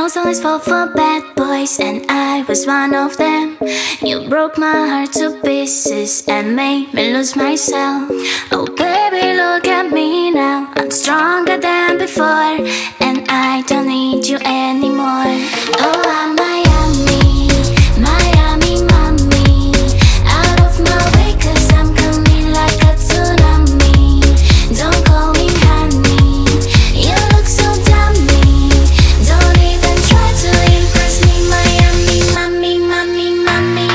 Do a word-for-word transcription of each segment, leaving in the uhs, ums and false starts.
girls always fall for bad boys, and I was one of them. You broke my heart to pieces and made me lose myself. Oh baby, look at me now, I'm stronger than before, and I don't need you anymore. Oh, I'm Miami, Miami, mommy. Out of my way, cause I'm coming like a tsunami. Don't call me honey, you look so dummy. Don't even try to impress me, Miami, mommy, mommy, mommy.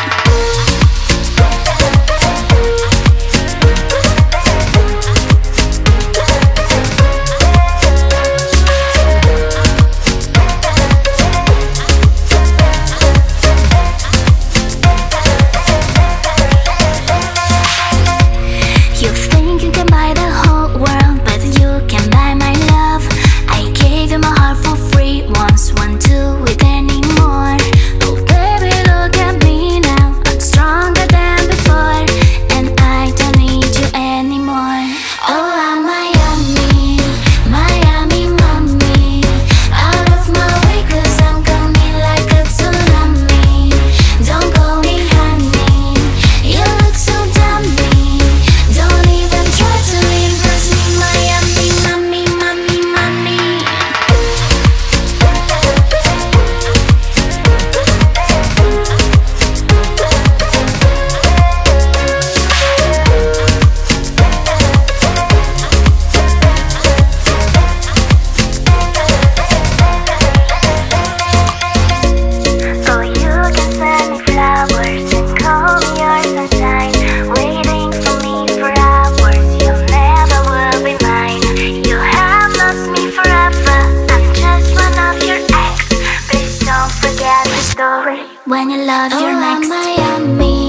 You think you can buy the whole world, but you can buy my love. I gave you my heart for free once, won't do it anymore. Oh baby, look at me now, I'm stronger than before, and I don't need you anymore. Oh, I'm Miami, Miami, mommy. Out of my way, cause I'm coming like a tsunami. Don't call me honey, you look so dummy. Don't even try to impress me, Miami, mommy, mommy, mommy. So you can send me flowers and call me your sunshine, waiting for me for hours. You never will be mine. You have lost me forever. I'm just one of your ex. Please don't forget the story when you love your next. Oh, Miami.